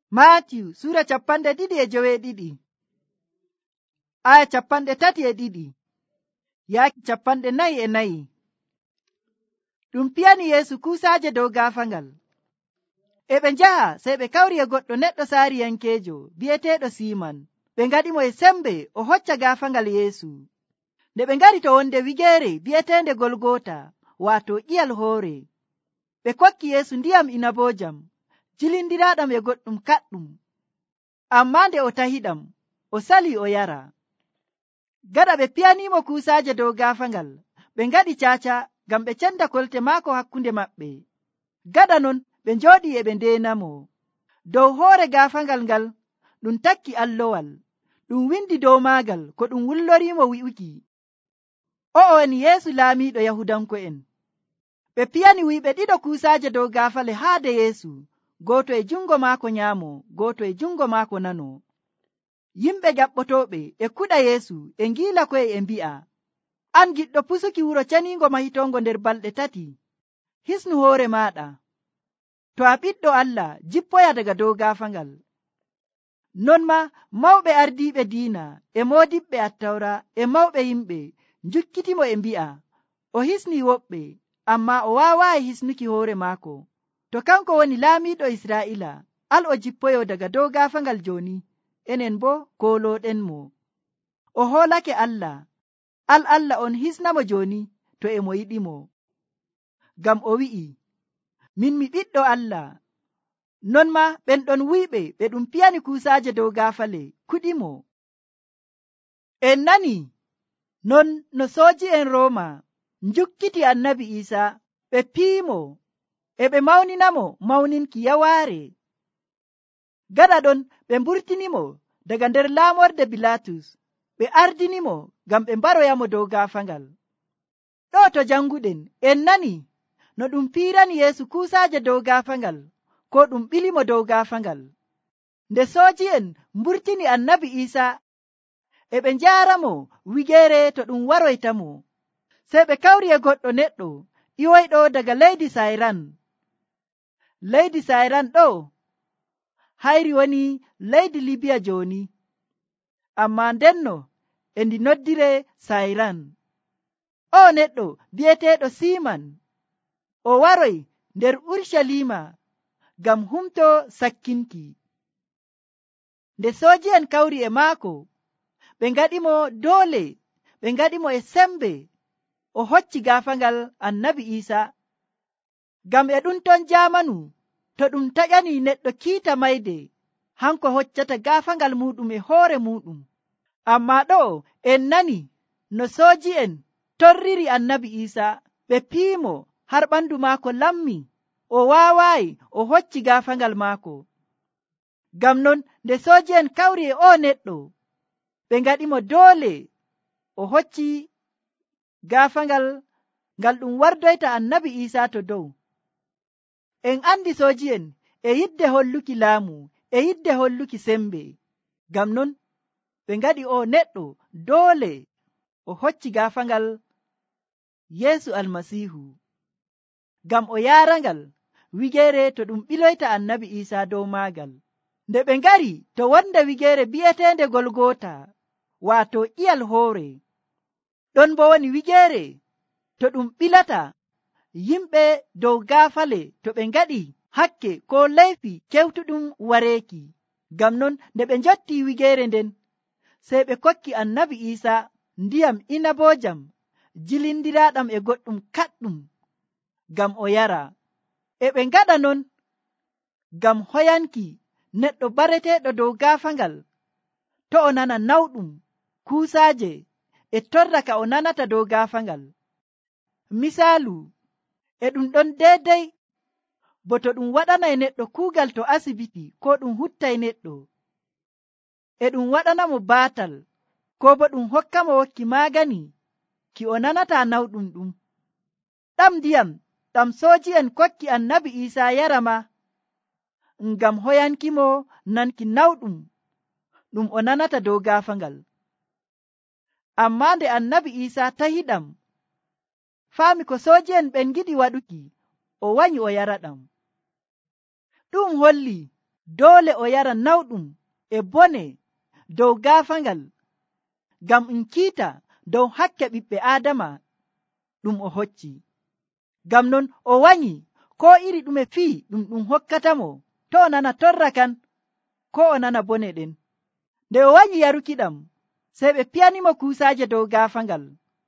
Maatiyu sura 2:12 aya 32 yaaki 44. Ɗum piyani Yeesu kuusaaje dow gaafangal. E ɓe njaha sey ɓe kawri e goɗɗo neɗɗo saariyankeejo bi'eteeɗo Siiman. Ɓe ngaɗi mo e sembe o hocca gaafangal Yeesu. Nde ɓe ngari to wonde wigeere bi'eteende Golgota, waato ƴiyal hoore, ɓe kokki Yeesu ndiyam inaboojam jilindiraaɗam e goɗɗum kaɗɗum. Ammaa nde o tahiɗam, o sali o yara. Gaɗa ɓe piyanimo kuusaaje dow gaafangal, ɓe ngaɗi caaca ngam ɓe cenda kolte maako hakkunde maɓɓe. Gaɗa non ɓe njooɗi e ɓe ndeenamo. Dow hoore gaafangal ngal ɗum takki allowal, ɗum windi dow maagal ko ɗum wullorimo wi'uki, o'o woni Yeesu laamiiɗo Yahudanko'en. Ɓe piyani wuyɓe ɗiɗo kuusaaje dow gaafale haade Yeesu, gooto e jungo maako nyaamo, gooto e jungo maako nano. Yimɓe jaɓɓotooɓe e kuɗa Yeesu e ngiila koye e mbi'a, an giɗɗo pusuki wuro ceniingo mahitongo nder balɗe 3, hisnu hoore maaɗa. To a ɓiɗɗo Allah, jippoya daga dow gaafangal. Non ma mawɓe ardiiɓe diina e moodiɓɓe attawra e mawɓe yimɓe njukkitimo e mbi'a, o hisni woɓɓe, amma o waawaayi hisnuki hoore maako. To kanko woni laamiiɗo Israa'ila, al o jippoyo daga dow gaafangal jooni, enen bo koolooɗenmo. O hoolake Allah, al Allah on hisnamo jooni to e mo yiɗimo. Ngam o wi'i, min mi ɓiɗɗo Allah. Non ma ɓen ɗon wuyɓe ɓe ɗum piyani kuusaaje dow gaafale kuɗimo. En nani non no sooji'en Rooma njukkiti annabi Iisa, ɓe piimo e ɓe mawninamo mawninki yawaare. Gaɗa ɗon ɓe mburtinimo daga nder laamorde Bilatus, ɓe ardinimo ngam ɓe mbaroyamo dow gaafangal. Ɗo to janguɗen en nani no ɗum piirani Yeesu kuusaaje dow gaafangal, ko ɗum ɓilimo dow gaafangal. Nde sooji'en mburtini annabi Iisa e ɓe njaaramo wigeere to ɗum waroytamo, sey ɓe kawri e goɗɗo neɗɗo iwoyɗo daga leydi Sayran. Leydi Sayran ɗo hayri woni leydi Libiya jooni, amma ndenno e ndi noddire Sayran. O neɗɗo bi'eteeɗo Siiman, o waroy nder Urshalima ngam humto sakkinki. Nde sooji'en kawri e maako, ɓe ngaɗimo doole, ɓe ngaɗimo e sembe o hocci gaafangal annabi Iisa. Ngam e ɗum ton jaamanu to ɗum taƴani neɗɗo kiita mayde, hanko hoccata gaafangal muɗum e hoore muɗum. Amma ɗo en nani no sooji'en torriri annabi Iisa, ɓe piimo har ɓandu maako lammi, o waawaayi o hocci gaafangal maako. Ngam non nde sooji'en kawri e o neɗɗo, ɓe ngaɗimo doole o hocci gaafangal ngal ɗum wardoyta annabi Iisa to dow. En andi sooji'en e yidde holluki laamu, e yidde holluki sembe. Ngam non ɓe ngaɗi o neɗɗo doole o hocci gaafangal Yeesu Almasiihu, ngam o yaarangal wigeere to ɗum ɓiloyta annabi Iisa dow maagal. Nde ɓe ngari to wonde wigeere bi'eteende Golgota, waato ƴiyal hoore, ɗon bo woni wigeere to ɗum ɓilata yimɓe dow gaafale to ɓe ngaɗi hakke ko leyfi kewtuɗum wareeki. Ngam non nde ɓe njotti wigeere nden, sey ɓe kokki annabi Iisa ndiyam inaboojam jilindiraaɗam e goɗɗum kaɗɗum ngam o yara. E ɓe ngaɗa non ngam hoyanki neɗɗo bareteeɗo dow gaafangal, to o nana nawɗum kuusaaje e torra ka o nanata dow gaafangal. Misaalu, e ɗum ɗon deydey bo to ɗum waɗanay neɗɗo kuugal to asibiti, ko ɗum huttay neɗɗo, e ɗum waɗanamo baatal, ko bo ɗum hokkamo wokki maagani ki o nanata nawɗum ɗum. Ɗam ndiyam ɗam sooji'en kokki annabi Iisa yara ma, ngam hoyankimo nanki nawɗum ɗum o nanata dow gaafangal. Amma nde annabi Iisa tahiɗam, faami ko sooji'en ɓen giɗi waɗuki, o wanyi o yara ɗam. Ɗum holli dole o yara nawɗum e bone dow gaafangal ngam kiita dow hakke ɓiɓɓe aadama ɗum o hocci. Ngam non o wanyi ko iri ɗume fii ɗum hokkatamo, to o nana torra kan ko o nana bone ɗen. Nde o wanyi yaruki ɗam, sey ɓe piyanimo kuusaaje dow gaafangal,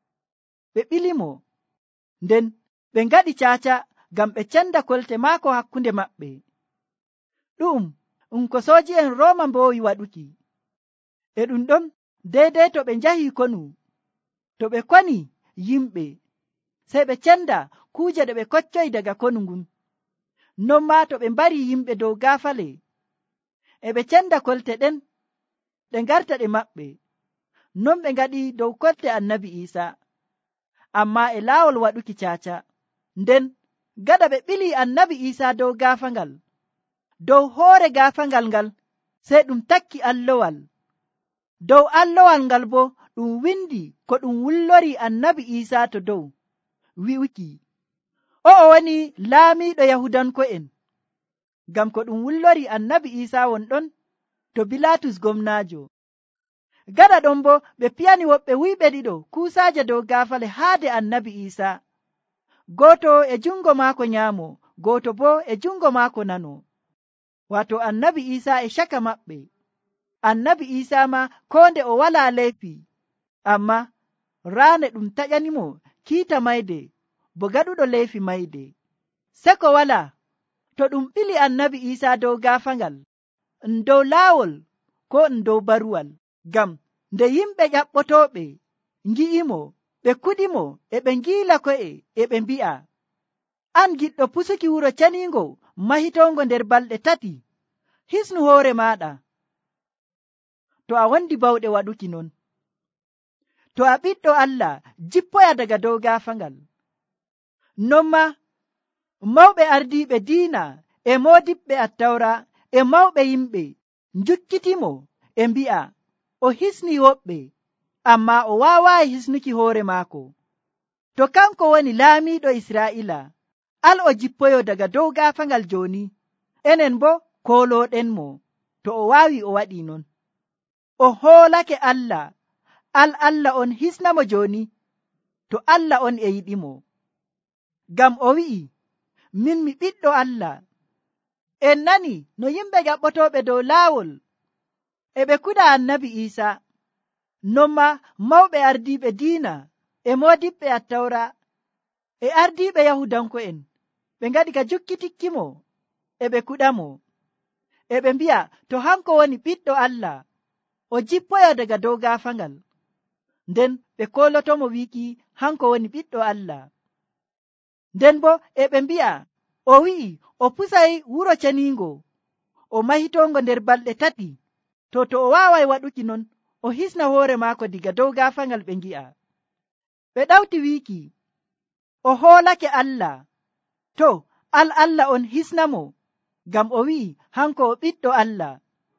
ɓe ɓilimo, nden ɓe ngaɗi caaca ngam ɓe cenda kolte maako hakkunde maɓɓe. ɗum ko sooji'en Rooma mbowi waɗuki. E ɗum ɗon deidei to ɓe njahi konu, to ɓe koni yimɓe, sey ɓe cenda kuuje ɗe ɓe koccoyi daga konu ngun. Non ma to ɓe mbari yimɓe dow gaafale, e ɓe cenda kolte ɗen ɗe ngarta ɗe maɓɓe. Non ɓe ngaɗi dow kolte annabi Isa, amma e laawol waɗuki caaca. Nden gaɗa ɓe ɓili annabi Isa dow gaafangal, dow hoore gaafangal ngal sey ɗum takki allowal. Dow allowal ngal bo ɗum windi ko ɗum wullori annabi Isa to dow, wi'uki, o'o woni laamiiɗo Yahudanko'en. Ngam ko ɗum wullori annabi Isa wonɗon to Bilatus gomnaajo. Gaɗa ɗon bo ɓe piyani woɓɓe wuyɓe ɗiɗo kuusaaje dow gaafale haade annabi Isa, gooto e jungo maako nyaamo, gooto bo e jungo maako nano. Wato annabi Isa e caka maɓɓe. Annabi Isa ma ko nde o wala laifi, amma raane ɗum taƴanimo kiita mayde bo gaɗuɗo laifi mayde. Seko wala to ɗum ɓili annabi Isa dow gaafangal, dow laawol ko dow baruwal. Gam nde yimɓe ƴaɓɓotooɓe ngi'imo, ɓe kuɗimo e ɓe ngiila ko'e e ɓe mbi'a, an giɗɗo pusuki wuro caniingo mahitongo nder balɗe 3, hisnu hoore maɗa. To a wondi bawɗe waɗuki non, to a ɓiɗɗo Allah, jippoya daga dow gaafangal. Non ma mawɓe ardiiɓe diina e moodiɓɓe attawra e mawɓe yimɓe njukkitimo e mbi'a, o hisni woɓɓe, amma o waawayi hisnuki hoore maako. To kanko woni laamiiɗo Israa'ila, al o jippoyo daga dow gaafangal jooni, enen bo koolooɗen mo to o waawi o waɗi non. O hoolake Allah, Allah on hisnamo jooni, to Allah on e yiɗimo. Ngam o wi'i, min mi ɓiɗɗo Allah. En nani no yimɓe ƴaɓɓotooɓe dow laawol e ɓe kuɗa annabi Isa, non ma mawɓe ardiiɓe diina e moodiɓɓe attawra e ardiiɓe Yahudanko'en ɓe ngaɗi ka jukkitikkimo e ɓe kuɗamo, e ɓe mbi'a to hanko woni ɓiɗɗo Allah, o jippoyo daga dow gaafangal. Nden ɓe kolotomo wiki hanko woni ɓiɗɗo Allah. Nden bo e ɓe mbi'a o wi'i o pusay wuro ceniingo, o mahitongo nder balɗe 3. To o waaway waɗuki non, o hisna hoore maako diga dow gaafangal ɓe ngi'a. Ɓe ɗawti wiki o hoolake Allah, to Allah on hisnamo, ngam o wi'i hanko o ɓiɗɗo Allah.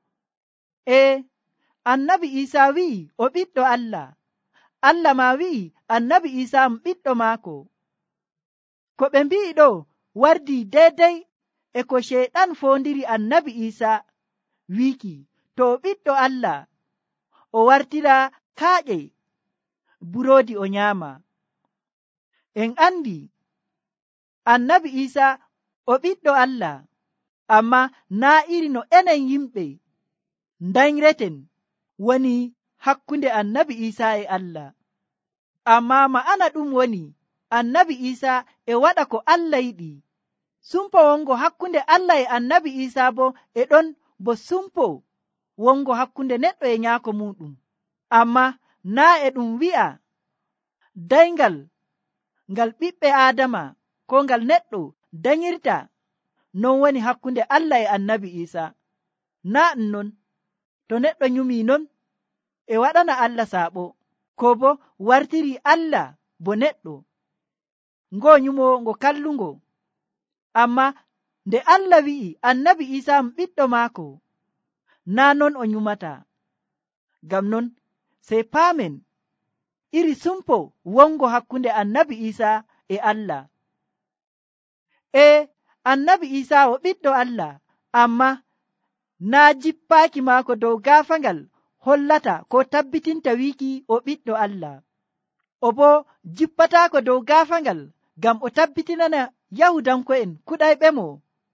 Annabi Isa wi'i o ɓiɗɗo Allah, Allah ma wi'i annabi Isa ɓiɗɗo maako. Ko ɓe mbi'i ɗo wardi deidei e ko sheyɗan fondiri annabi Isa wiki to o ɓiɗɗo Allah, o wartira kaaƴe burodi o nyaama. En andi annabi Isa o ɓiɗɗo Allah, amma na iri no enen yimɓe dañreten woni hakkunde annabi Isa e Allah. Amma ma'ana ɗum woni annabi Isa e waɗa ko Allah yiɗi. Sumpo wongo hakkunde Allah e annabi Isa bo e ɗon bo sumpo wongo hakkunde neɗɗo e nyaako muɗum. Amma na e ɗum wi'a dayngal ngal ɓiɓɓe Adama ko ngal neɗɗo dañirta non woni hakkunde Allah e annabi Isa. Na non, to neɗɗo nyumi non e waɗana Allah saɓo, ko bo wartiri Allah bo neɗɗo, ngo nyumo ngo kallungo. Amma nde Allah wi'i annabi Isa ɓiɗɗo maako, na non o nyumata. Ngam non sey paamen iri sumpo wongo hakkunde annabi Isa e Allah. Annabi Isa o ɓiɗɗo Allah, amma naa jippaaki maako dow gaafangal hollata ko tabbitinta wiiki o ɓiɗɗo Allah. O bo jippataako dow gaafangal ngam o tabbitinana Yahudanko'en kuɗayɓe mo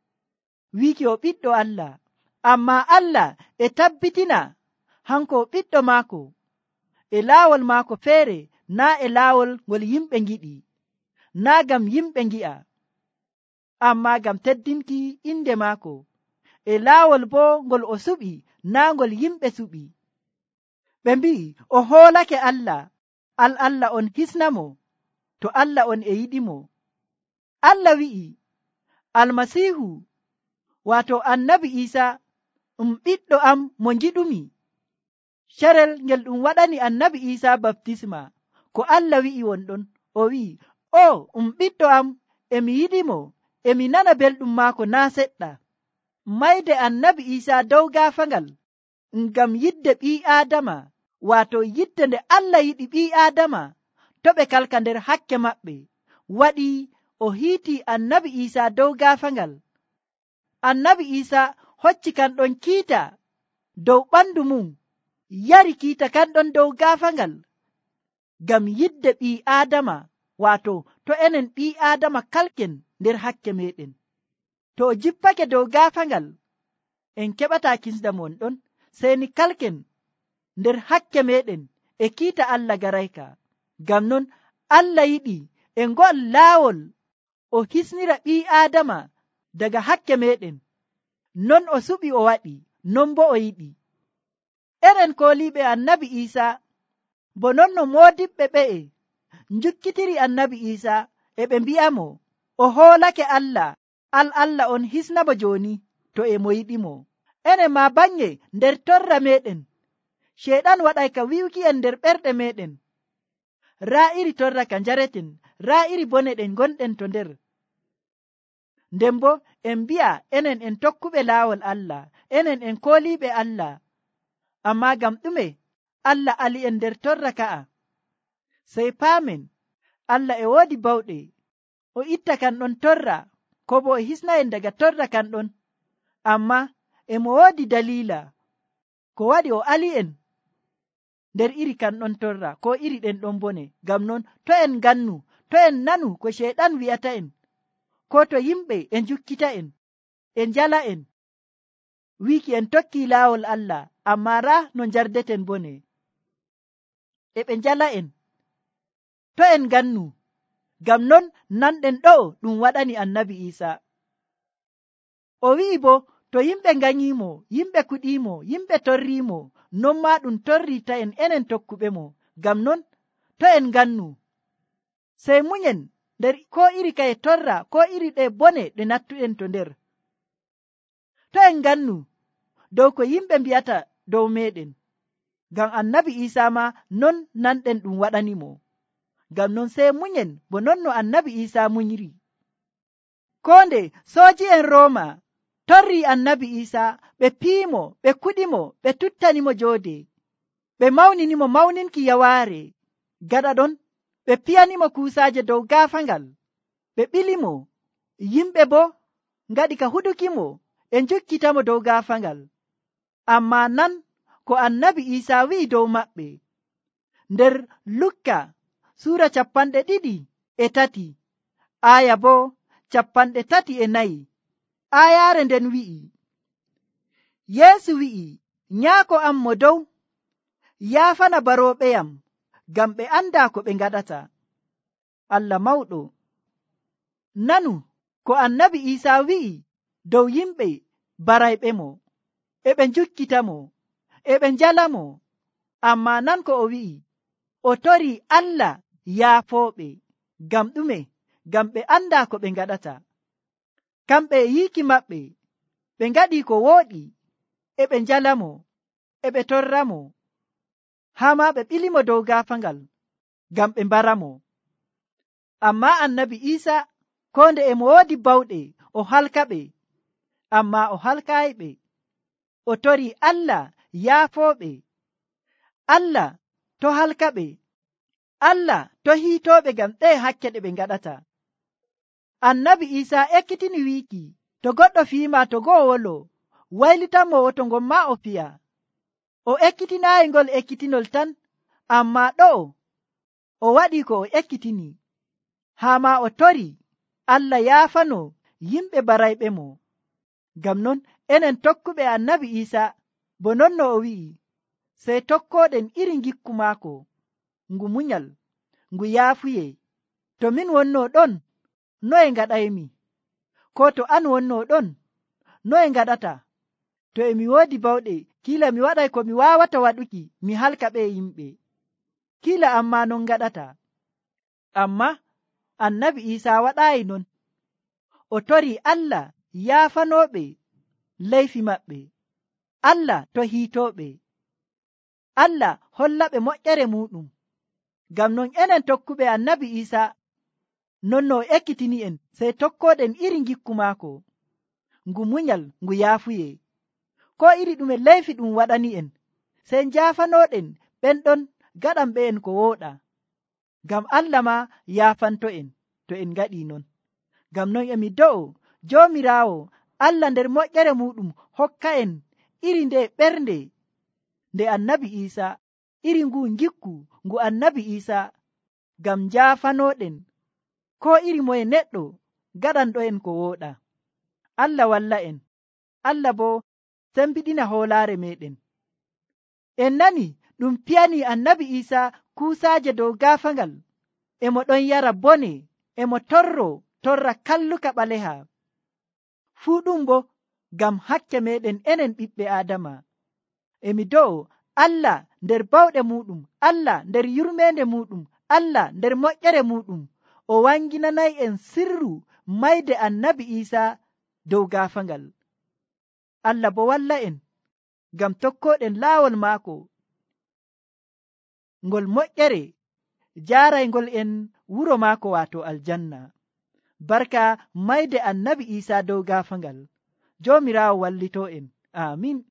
wiiki o ɓiɗɗo Allah. Amma Allah e tabbitina hanko o ɓiɗɗo maako e laawol maako feere, naa e laawol ngol yimɓe ngiɗi, naa gam yimɓe ngi'a, amma gam teddinki inde maako, e laawol bo ngol o suɓi, naa ngol yimɓe suɓi. Ɓe mbi'i o hoolake Allah, Allah on hisnamo to Allah on e yiɗimo. Allah wi'i Almasihu wato Annabi Isa ɓiɗɗo am mo ngiɗumi. Sharel ngel ɗum waɗani Annabi Isa baptisma, ko Allah wi'i wonɗon, o wi'i o ɓiɗɗo am emi yiɗimo, emi nana belɗum maako naa seɗɗa. Mayde Annabi Isa dow gaafangal ngam yidde ɓii Aadama, wato yidde nde Allah yiɗi ɓii Aadama to ɓe kalka nder hakke maɓɓe, waɗi o hiiti Annabi Isa dow gaafangal. Annabi Isa hocci kanɗon kiita dow ɓandu mum, yari kiita kanɗon dow gaafangal ngam yidde ɓii Aadama, wato to enen ɓii Aadama kalken nder hakke meɗen. To o jippake dow gaafangal en keɓata kisdam wonɗon, seni kalken nder hakke meɗen e kiita Allah garayka. Ngam non Allah yiɗi e ngol laawol o hisnira ɓii Aadama daga hakke meɗen. Non o suɓi o waɗi, non bo o yiɗi. Enen kooliɓe Annabi Isa bo non no moodiɓɓe ɓe'e njukkitiri Annabi Isa e ɓe mbi'amo o hoolake Allah, Allah on hisnamo joni to e mo yiɗimo. Enen ma bange nder torra meɗen Sheɗan waɗay ka wi'uki en nder ɓerɗe meɗen, raa iri torra ka njareten, raa iri bone ɗen gonɗen to nder. Nden bo en mbi'a enen en tokkuɓe laawol Allah, enen en kooliɓe Allah, amma gam ɗume Allah ali en nder torra ka'a? Sey paamen Allah e woodi bawɗe o itta kanɗon torra, ko bo o hisna en daga torra kanɗon, amma emo woodi dalila ko waɗi o ali en nder iri kanɗon torra ko iri ɗen ɗon bone. Gam non to en gannu, to en nanu ko Sheɗan wi'ata en, ko to yimɓe e njukkita en e njala en wiki en tokki laawol Allah, amma raa no njardeten bone e ɓe njala en, to en gannu. Gam non nanɗen ɗo ɗum waɗani Annabi Isa. O wi'i bo to yimɓe nganyimo, yimɓe kuɗimo, yimɓe torrimo, non ma ɗum torrita en enen tokkuɓe mo. Gam non to en gannu, sey munyen nder ko iri kaye torra ko iri ɗe bone ɗe nattuɗen to nder. To en gannu dow ko yimɓe mbiyata dow meɗen, ngam Annabi Isa ma non nanɗen ɗum waɗanimo. Ngam non sey munyen bo non no Annabi Isa munyiri. Konde soji en Roma torri Annabi Isa, ɓe piimo, ɓe kuɗimo, ɓe tuttanimo joode, ɓe mawninimo mawninki yawaare. Gaɗa ɗon ɓe piyanimo kuusaje dow gaafangal, ɓe ɓilimo. Yimɓe bo ngaɗi ka huɗukimo e njukkitamo dow gaafangal. Amma nan ko Annabi Isa wi'i dow maɓɓe nder Lukka sura 23 aya bo 34. Ayaare nden wi'i, Yeesu wi'i, nyaako am mo dow, yaafana baroɓeyam, ngam ɓe anda ko ɓe ngaɗata. Allah mawɗo. Nanu ko Annabi Isa wi'i dow yimɓe barayɓe mo, e ɓe njukkita mo, e ɓe njala mo. Amma nan ko o wi'i, o tori Allah yaafooɓe. Ngam ɗume? Ngam ɓe anda ko ɓe ngaɗata. Kamɓe e yiiki maɓɓe ɓe ngaɗi ko wooɗi, e ɓe njala mo, e ɓe torra mo, haa ma ɓe ɓilimo dow gaafangal ngam ɓe mbara mo. Amma Annabi Isa ko nde emo woodi bawɗe o halka ɓe, amma o halkaayi ɓe. O tori Allah yaafooɓe, Allah to halka ɓe, Allah to hiitooɓe ngam ɗe hakke ɗe ɓe ngaɗata. Annabi Isa ekkitini wiiki, to goɗɗo fiima to go'o wolo, waylitanmo woto ngon ma o fiya. O ekkitinayi ngol ekkitinol tan, amma ɗo o waɗi ko o ekkitini. Haa ma o tori Allah yaafano yimɓe barayɓe mo. Ngam non enen tokkuɓe annabi Isa bo non no o wi'i, sey tokkoɗen iri gikku maako, ngu munyal, ngu yaafuye. To min wonno ɗon, noye ngaɗaymi? Ko to an wonno ɗon, noye ngaɗata? To emi woodi bawɗe, kila mi waɗay ko mi wawata waɗuki, mi halka ɓe yimɓe. Kila amma non ngaɗata. Amma annabi Isa waɗayi non. O tori Allah yaafanoɓe leyfi maɓɓe. Allah to hiitoɓe. Allah hollaɓe moƴƴere muɗum. Ngam non enen tokkuɓe annabi Isa, non no ekkitini en, sey tokkoɗen iri gikku maako, ngu munyal, ngu yaafuye. Ko iri ɗume leyfi ɗum waɗani en, sey jaafanoɗen ɓen ɗon gaɗan ɓe en ko wooɗa. Ngam Allah ma yaafanto en to en ngaɗi non. Ngam non emi do'o Joomiraawo Allah nder moƴƴere muɗum hokka en iri nde ɓernde nde annabi Isa, iri ngu gikku ngu annabi Isa, ngam jaafanoɗen ko iri moye neɗɗo gaɗanɗo en ko wooɗa. Allah walla en. Allah bo sembiɗina hoolaare meɗen. En nani ɗum piyani annabi Isa kuusaaje dow gaafangal, emo ɗon yara bone, emo torra kalluka ɓaleha. Fuu ɗum bo ngam hakke meɗen enen ɓiɓɓe Adama. Emi do'o Allah nder bawɗe muɗum, Allah nder yurmende muɗum, Allah nder moƴƴere muɗum, o wanginanay en sirru mayde annabi Isa dow gaafangal. Allah bo walla en ngam tokkoɗen laawol maako ngol moƴƴere, jaaraygol en wuro maako wato aljanna. Barka mayde annabi Isa dow gaafangal. Joomiraawo wallito en. Amin.